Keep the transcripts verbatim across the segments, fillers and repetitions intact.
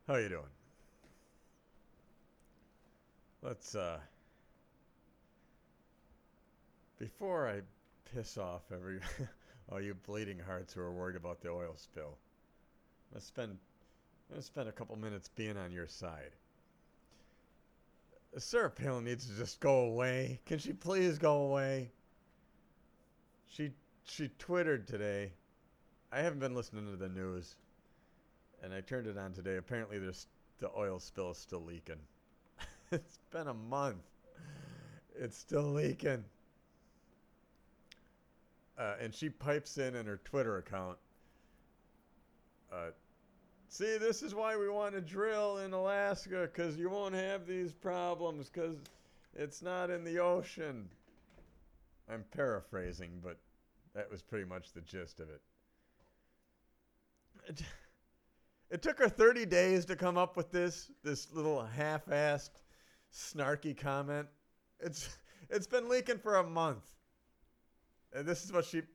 How you doing? Let's uh before I piss off every all you bleeding hearts who are worried about the oil spill. I'm gonna spend I'm gonna spend a couple minutes being on your side. Sarah Palin needs to just go away. Can she please go away? She she twittered today. I haven't been listening to the news, and I turned it on today. Apparently, there's the oil spill is still leaking. It's been a month. It's still leaking. Uh, and she pipes in in her Twitter account. Uh, See, this is why we want to drill in Alaska, because you won't have these problems, because it's not in the ocean. I'm paraphrasing, but that was pretty much the gist of it. It, it took her thirty days to come up with this, this little half-assed, snarky comment. It's it's been leaking for a month. And this is what she...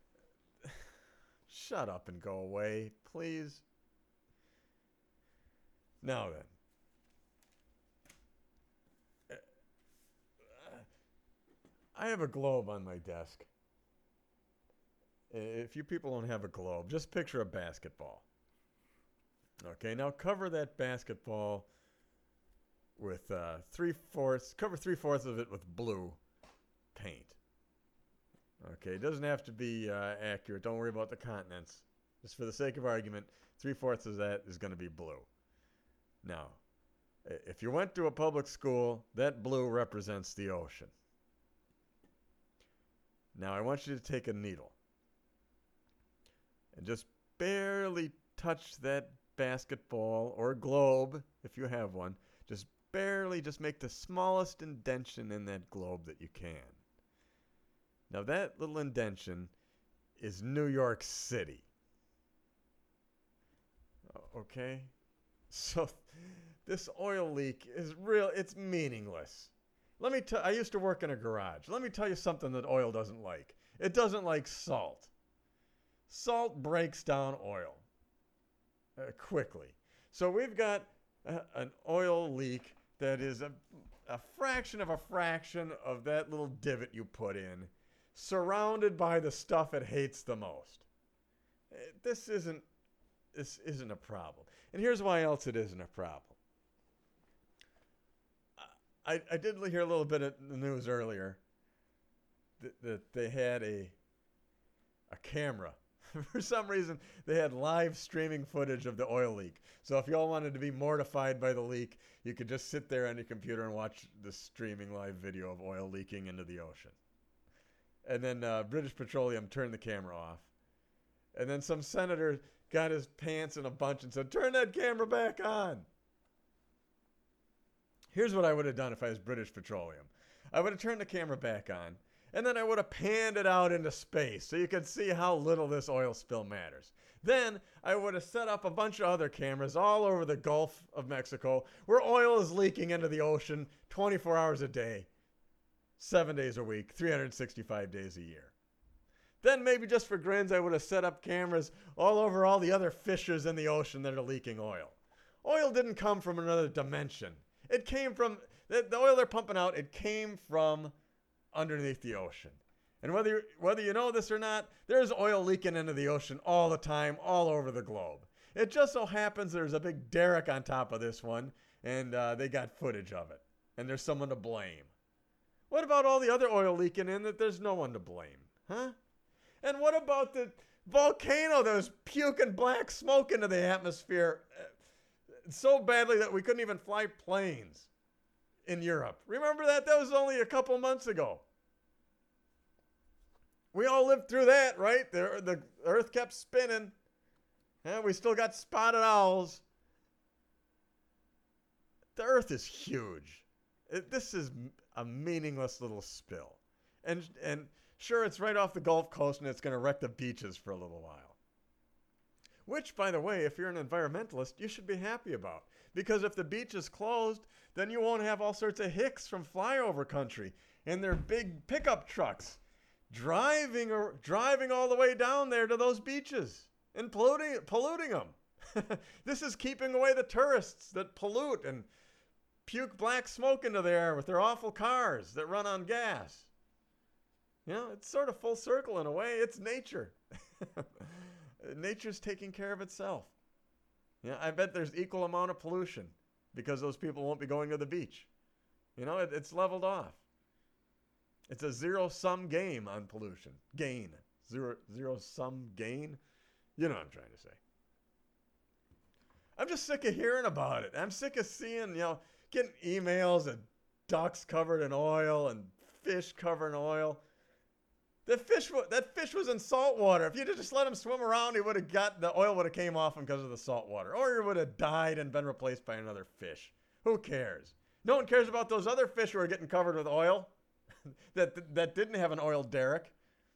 Shut up and go away, please. Now then. I have a globe on my desk. If you people don't have a globe, just picture a basketball. Okay, now cover that basketball with uh, three-fourths, cover three-fourths of it with blue paint. Okay, it doesn't have to be uh, accurate. Don't worry about the continents. Just for the sake of argument, three-fourths of that is going to be blue. Now, if you went to a public school, that blue represents the ocean. Now, I want you to take a needle and just barely touch that basketball or globe, if you have one. Just barely, just make the smallest indention in that globe that you can. Now, that little indention is New York City. Okay? So this oil leak is real. It's meaningless. Let me tell I used to work in a garage. Let me tell you something that oil doesn't like. It doesn't like salt. Salt breaks down oil uh, quickly. So we've got a, an oil leak that is a, a fraction of a fraction of that little divot you put in, surrounded by the stuff it hates the most. This isn't This isn't a problem. And here's why else it isn't a problem. I, I did hear a little bit of the news earlier that, that they had a, a camera. For some reason, they had live streaming footage of the oil leak. So if y'all wanted to be mortified by the leak, you could just sit there on your computer and watch the streaming live video of oil leaking into the ocean. And then uh, British Petroleum turned the camera off. And then some senator got his pants in a bunch and said, "Turn that camera back on." Here's what I would have done if I was British Petroleum. I would have turned the camera back on, and then I would have panned it out into space so you could see how little this oil spill matters. Then I would have set up a bunch of other cameras all over the Gulf of Mexico where oil is leaking into the ocean twenty-four hours a day, seven days a week, three hundred sixty-five days a year. Then maybe just for grins, I would have set up cameras all over all the other fissures in the ocean that are leaking oil. Oil didn't come from another dimension. It came from, the, the oil they're pumping out, it came from underneath the ocean. And whether you, whether you know this or not, there's oil leaking into the ocean all the time, all over the globe. It just so happens there's a big derrick on top of this one, and uh, they got footage of it. And there's someone to blame. What about all the other oil leaking in that there's no one to blame? Huh? And what about the volcano that was puking black smoke into the atmosphere so badly that we couldn't even fly planes in Europe? Remember that? That was only a couple months ago. We all lived through that, right? The, the earth kept spinning. And we still got spotted owls. The earth is huge. It, this is a meaningless little spill. And and... Sure, it's right off the Gulf Coast and it's going to wreck the beaches for a little while. Which, by the way, if you're an environmentalist, you should be happy about. Because if the beach is closed, then you won't have all sorts of hicks from flyover country and their big pickup trucks driving or driving all the way down there to those beaches and polluting polluting them. This is keeping away the tourists that pollute and puke black smoke into the air with their awful cars that run on gas. You know, it's sort of full circle in a way. It's nature. Nature's taking care of itself. Yeah, you know, I bet there's equal amount of pollution because those people won't be going to the beach. You know, it, it's leveled off. It's a zero-sum game on pollution. Gain. Zero, zero-sum gain. You know what I'm trying to say. I'm just sick of hearing about it. I'm sick of seeing, you know, getting emails of ducks covered in oil and fish covered in oil. The fish, that fish was in salt water. If you just let him swim around, he would have got, the oil would have came off him because of the salt water. Or he would have died and been replaced by another fish. Who cares? No one cares about those other fish who are getting covered with oil that, that didn't have an oil derrick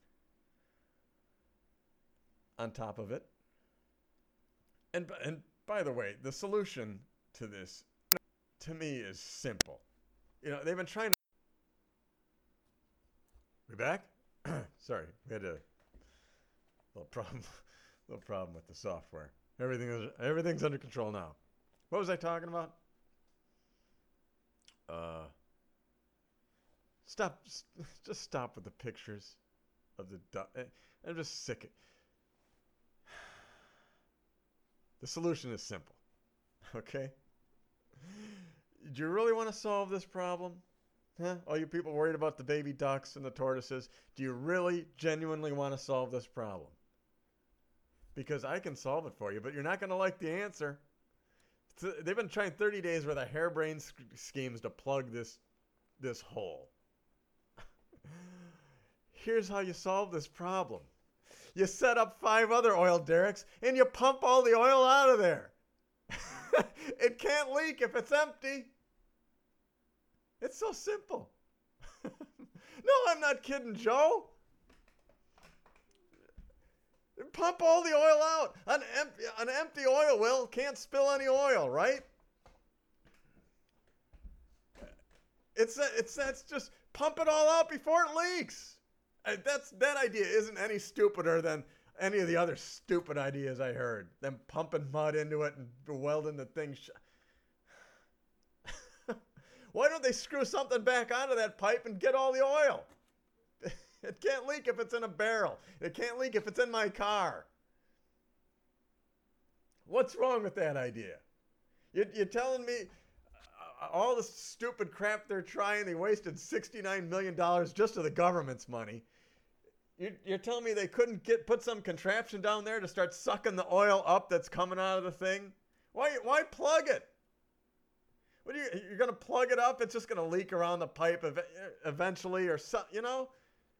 on top of it. And, and by the way, the solution to this, to me, is simple. You know, they've been trying to... We back? Sorry, we had a little problem, little problem with the software. Everything is everything's under control now. What was I talking about? Uh, stop, just stop with the pictures of the duck. I'm just sick. The solution is simple. Okay? Do you really want to solve this problem? Huh? All you people worried about the baby ducks and the tortoises, do you really genuinely want to solve this problem? Because I can solve it for you, but you're not going to like the answer. They've been trying thirty days worth of harebrained schemes to plug this, this hole. Here's how you solve this problem. You set up five other oil derricks and you pump all the oil out of there. It can't leak if it's empty. It's so simple. No, I'm not kidding, Joe. Pump all the oil out. An empty, an empty oil well can't spill any oil, right? It's a, it's that's just pump it all out before it leaks. That's that idea isn't any stupider than any of the other stupid ideas I heard. Them pumping mud into it and welding the thing shut. Why don't they screw something back onto that pipe and get all the oil? It can't leak if it's in a barrel. It can't leak if it's in my car. What's wrong with that idea? You're, you're telling me uh, all the stupid crap they're trying, they wasted sixty-nine million dollars just of the government's money. You're, you're telling me they couldn't get put some contraption down there to start sucking the oil up that's coming out of the thing? Why, why plug it? What are you, you're going to plug it up? It's just going to leak around the pipe ev- eventually or something, you know?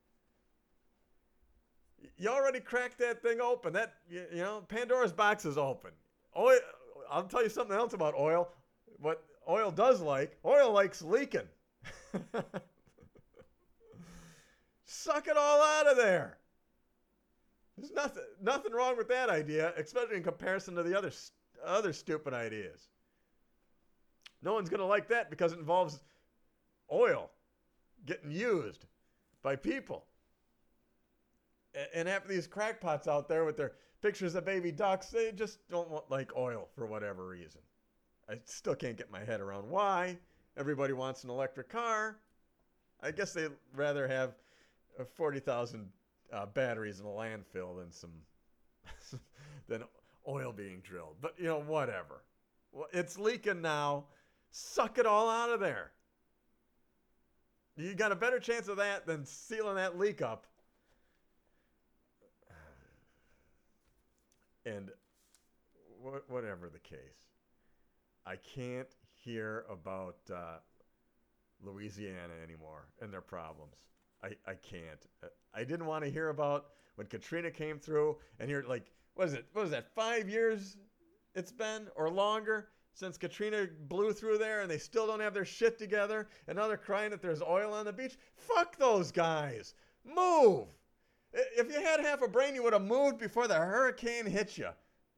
You already cracked that thing open. That, you, you know, Pandora's box is open. Oil, I'll tell you something else about oil. What oil does like, oil likes leaking. Suck it all out of there. There's nothing, nothing wrong with that idea, especially in comparison to the other, other stupid ideas. No one's going to like that because it involves oil getting used by people. And half of these crackpots out there with their pictures of baby ducks, they just don't want, like oil for whatever reason. I still can't get my head around why. Everybody wants an electric car. I guess they'd rather have forty thousand uh, batteries in a landfill than some than oil being drilled. But, you know, whatever. Well, it's leaking now. Suck it all out of there. You got a better chance of that than sealing that leak up. And wh- whatever the case, I can't hear about uh, Louisiana anymore and their problems. I, I can't. I didn't want to hear about when Katrina came through and you're like, what is it? What is that? Five years it's been or longer since Katrina blew through there and they still don't have their shit together and now they're crying that there's oil on the beach. Fuck those guys. Move. If you had half a brain, you would have moved before the hurricane hit you.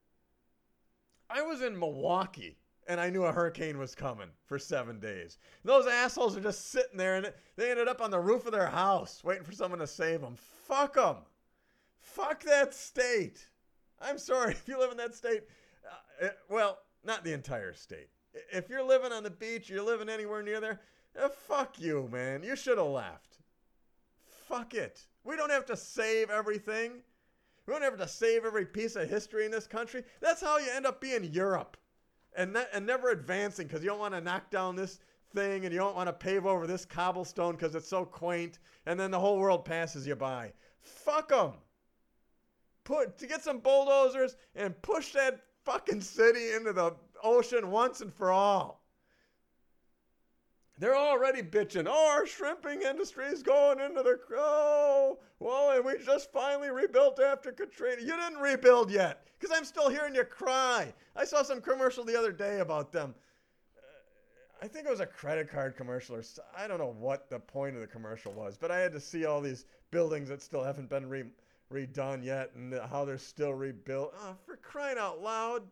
I was in Milwaukee and I knew a hurricane was coming for seven days. Those assholes are just sitting there and they ended up on the roof of their house waiting for someone to save them. Fuck them. Fuck that state. I'm sorry if you live in that state. Uh, it, well, not the entire state. If you're living on the beach, you're living anywhere near there, uh, fuck you, man. You should have left. Fuck it. We don't have to save everything. We don't have to save every piece of history in this country. That's how you end up being Europe and, ne- and never advancing because you don't want to knock down this thing and you don't want to pave over this cobblestone because it's so quaint, and then the whole world passes you by. Fuck them. Put to get some bulldozers and push that fucking city into the ocean once and for all. They're already bitching. Oh, our shrimping industry is going into the oh, well, and we just finally rebuilt after Katrina. You didn't rebuild yet, because I'm still hearing you cry. I saw some commercial the other day about them. Uh, I think it was a credit card commercial, or I don't know what the point of the commercial was, but I had to see all these buildings that still haven't been re- redone yet, and how they're still rebuilt. Oh, for crying out loud!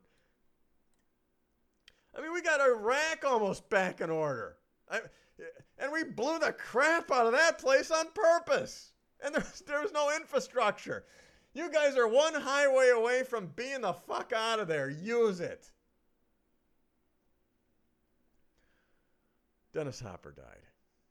I mean, we got Iraq almost back in order. I, and we blew the crap out of that place on purpose. And there's, there's no infrastructure. You guys are one highway away from being the fuck out of there. Use it. Dennis Hopper died.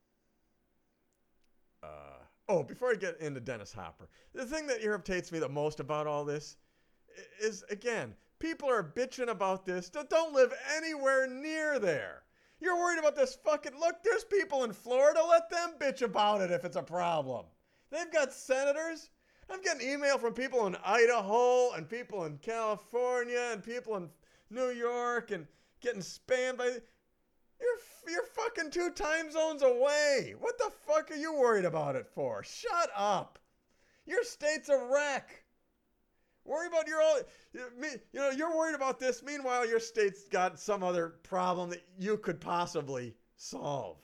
Uh, oh, before I get into Dennis Hopper, the thing that irritates me the most about all this is, again, people are bitching about this that don't live anywhere near there. You're worried about this fucking... Look, there's people in Florida. Let them bitch about it if it's a problem. They've got senators. I'm getting email from people in Idaho and people in California and people in New York and getting spammed by... You're, you're fucking two time zones away. What the fuck are you worried about it for? Shut up. Your state's a wreck. Worry about your own, you know, you're worried about this. Meanwhile, your state's got some other problem that you could possibly solve.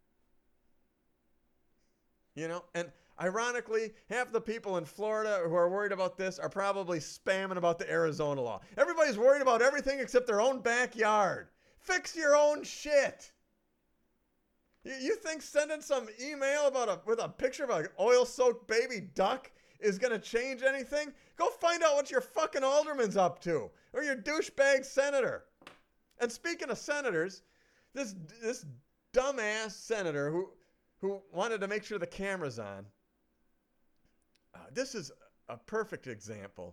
You know, and ironically, half the people in Florida who are worried about this are probably spamming about the Arizona law. Everybody's worried about everything except their own backyard. Fix your own shit. You, you think sending some email about a with a picture of an oil-soaked baby duck is going to change anything? Go find out what your fucking alderman's up to, or your douchebag senator. And speaking of senators, this this dumbass senator who who wanted to make sure the camera's on, uh, this is a perfect example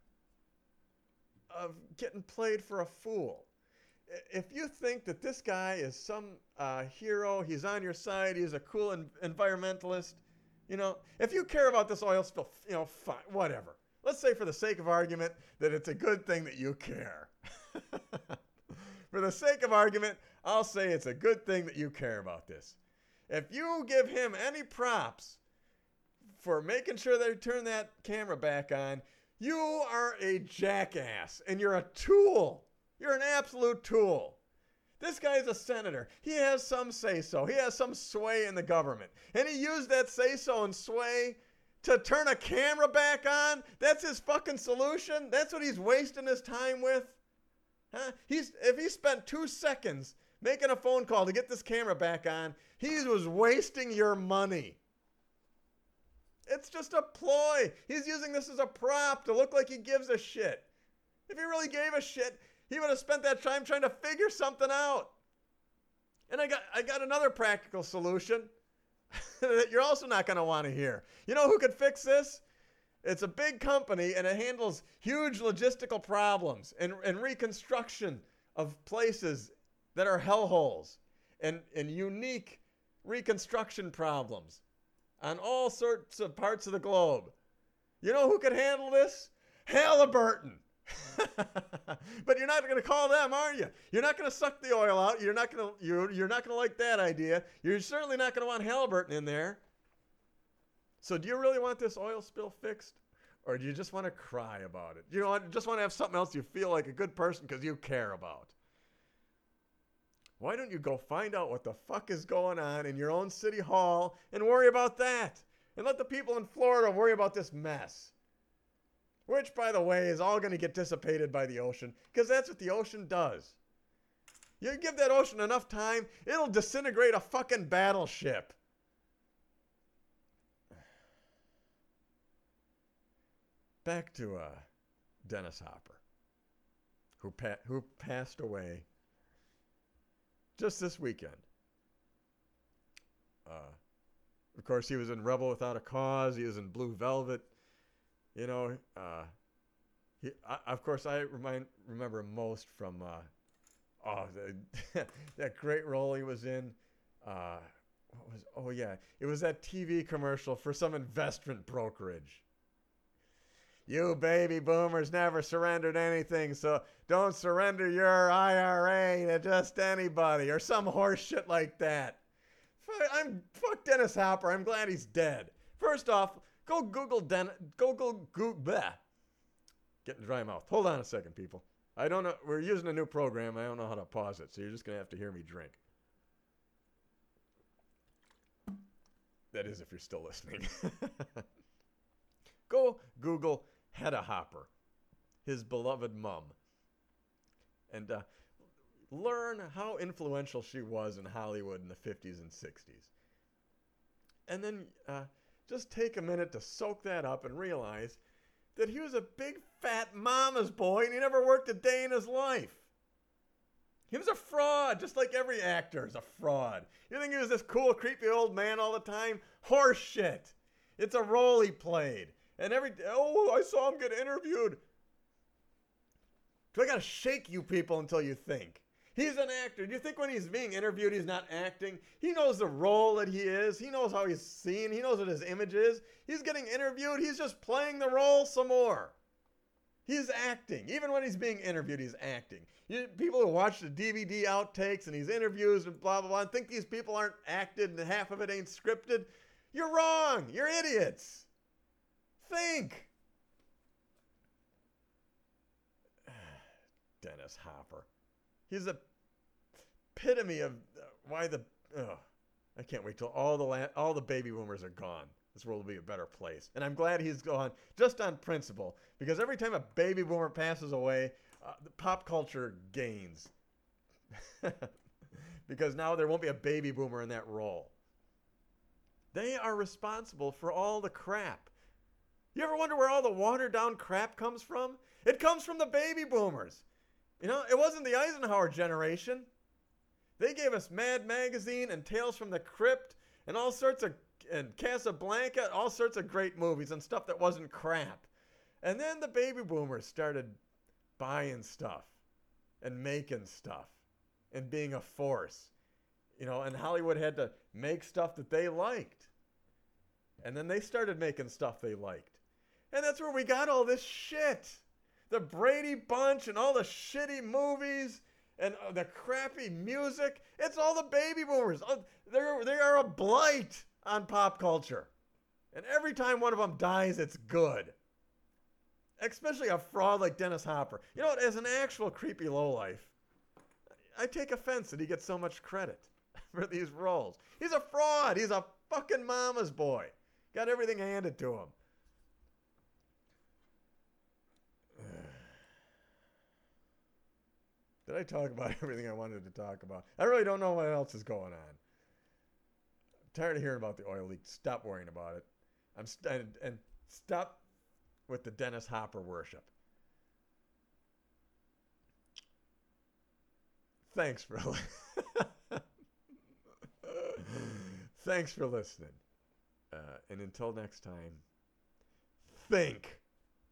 of getting played for a fool. If you think that this guy is some uh, hero, he's on your side, he's a cool en- environmentalist, you know, if you care about this oil spill, you know, fine, whatever. Let's say for the sake of argument that it's a good thing that you care. For the sake of argument, I'll say it's a good thing that you care about this. If you give him any props for making sure they turn that camera back on, you are a jackass and you're a tool. You're an absolute tool. This guy's a senator. He has some say-so. He has some sway in the government. And he used that say-so and sway to turn a camera back on? That's his fucking solution? That's what he's wasting his time with? Huh? He's if he spent two seconds making a phone call to get this camera back on, he was wasting your money. It's just a ploy. He's using this as a prop to look like he gives a shit. If he really gave a shit, he would have spent that time trying to figure something out. And I got I got another practical solution that you're also not going to want to hear. You know who could fix this? It's a big company, and it handles huge logistical problems and, and reconstruction of places that are hellholes and, and unique reconstruction problems on all sorts of parts of the globe. You know who could handle this? Halliburton. But you're not going to call them, are you? You're not going to suck the oil out. You're not going to you're, you're not going to like that idea. You're certainly not going to want Halliburton in there. So do you really want this oil spill fixed? Or do you just want to cry about it? You know, just want to have something else you feel like a good person because you care about. Why don't you go find out what the fuck is going on in your own city hall and worry about that? And let the people in Florida worry about this mess. Which, by the way, is all going to get dissipated by the ocean because that's what the ocean does. You give that ocean enough time, it'll disintegrate a fucking battleship. Back to uh, Dennis Hopper. who pa- who passed away just this weekend. Uh, of course, he was in Rebel Without a Cause. He was in Blue Velvet. You know, uh, he, I, of course, I remind, remember him most from uh, oh the, that great role he was in. Uh, what was? Oh yeah, it was that T V commercial for some investment brokerage. You baby boomers never surrendered anything, so don't surrender your I R A to just anybody or some horse shit like that. I'm fuck Dennis Hopper. I'm glad he's dead. First off, go Google Den. Google Google. Getting dry mouth. Hold on a second, people. I don't know. We're using a new program. I don't know how to pause it, so you're just gonna have to hear me drink. That is, if you're still listening. Go Google Hedda Hopper, his beloved mum, and uh, learn how influential she was in Hollywood in the fifties and sixties. And then uh, just take a minute to soak that up and realize that he was a big fat mama's boy and he never worked a day in his life. He was a fraud, just like every actor is a fraud. You think he was this cool, creepy old man all the time? Horse shit. It's a role he played. And every, oh, I saw him get interviewed. So I gotta shake you people until you think. He's an actor. Do you think when he's being interviewed, he's not acting? He knows the role that he is. He knows how he's seen. He knows what his image is. He's getting interviewed. He's just playing the role some more. He's acting. Even when he's being interviewed, he's acting. You, people who watch the D V D outtakes and these interviews and blah, blah, blah, and think these people aren't acted and half of it ain't scripted. You're wrong. You're idiots. Think. Dennis Hopper. He's a epitome of uh, why the... Oh, I can't wait till all the la- all the baby boomers are gone. This world will be a better place. And I'm glad he's gone just on principle. Because every time a baby boomer passes away, uh, the pop culture gains. Because now there won't be a baby boomer in that role. They are responsible for all the crap. You ever wonder where all the watered down crap comes from? It comes from the baby boomers. You know, it wasn't the Eisenhower generation. They gave us Mad Magazine and Tales from the Crypt and all sorts of, and Casablanca, all sorts of great movies and stuff that wasn't crap. And then the baby boomers started buying stuff and making stuff and being a force. You know, and Hollywood had to make stuff that they liked. And then they started making stuff they liked. And that's where we got all this shit. The Brady Bunch and all the shitty movies and uh, the crappy music. It's all the baby boomers. Uh, they're, they are a blight on pop culture. And every time one of them dies, it's good. Especially a fraud like Dennis Hopper. You know what? As an actual creepy lowlife, I take offense that he gets so much credit for these roles. He's a fraud. He's a fucking mama's boy. Got everything handed to him. Did I talk about everything I wanted to talk about? I really don't know what else is going on. I'm tired of hearing about the oil leak. Stop worrying about it. I'm st- and, and stop with the Dennis Hopper worship. Thanks for li- Thanks for listening. Uh, and until next time, think.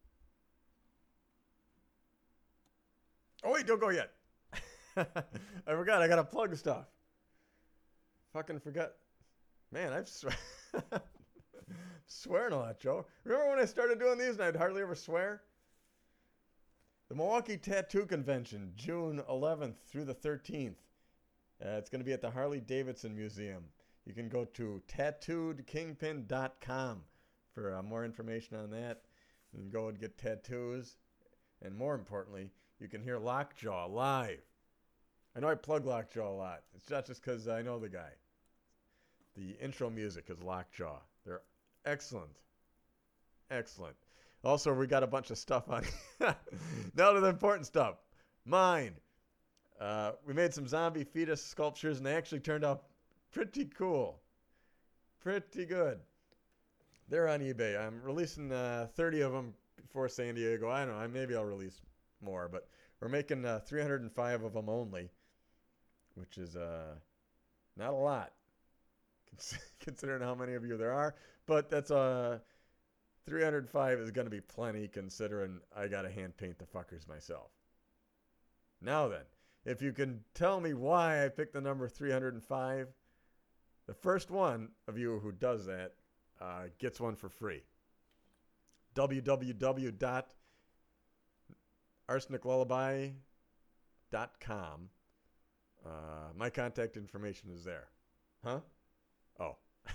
Oh wait, don't go yet. I forgot. I gotta plug stuff. Fucking forgot. Man, I've sw- swearing a lot, Joe. Remember when I started doing these and I'd hardly ever swear? The Milwaukee Tattoo Convention, June eleventh through the thirteenth. Uh, it's going to be at the Harley Davidson Museum. You can go to tattooed kingpin dot com for uh, more information on that. You can go and get tattoos. And more importantly, you can hear Lockjaw live. I know I plug Lockjaw a lot. It's not just because I know the guy. The intro music is Lockjaw. They're excellent. Excellent. Also, we got a bunch of stuff on. Now to the important stuff. Mine. Uh, we made some zombie fetus sculptures, and they actually turned out pretty cool. Pretty good. They're on eBay. I'm releasing uh, thirty of them before San Diego. I don't know. Maybe I'll release more, but We're making uh, three hundred five of them only, which is uh, not a lot, considering how many of you there are. But that's uh, three hundred five is going to be plenty, considering I got to hand paint the fuckers myself. Now then, if you can tell me why I picked the number three hundred five, the first one of you who does that uh, gets one for free. w w w dot arsenic lullaby dot com. Uh, my contact information is there. Huh? Oh.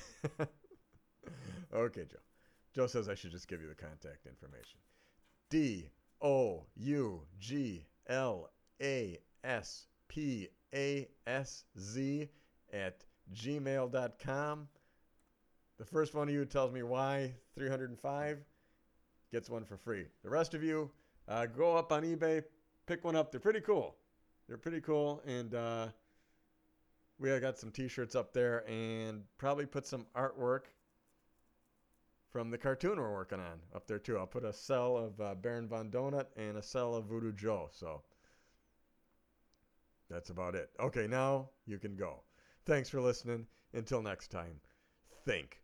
Okay, Joe. Joe says I should just give you the contact information. D O U G L A S P A S Z at gmail dot com. The first one of you who tells me why three hundred five gets one for free. The rest of you, uh, go up on eBay, pick one up. They're pretty cool. They're pretty cool, and uh, we got some T-shirts up there, and probably put some artwork from the cartoon we're working on up there too. I'll put a cell of uh, Baron Von Donut and a cell of Voodoo Joe. So that's about it. Okay, now you can go. Thanks for listening. Until next time, think.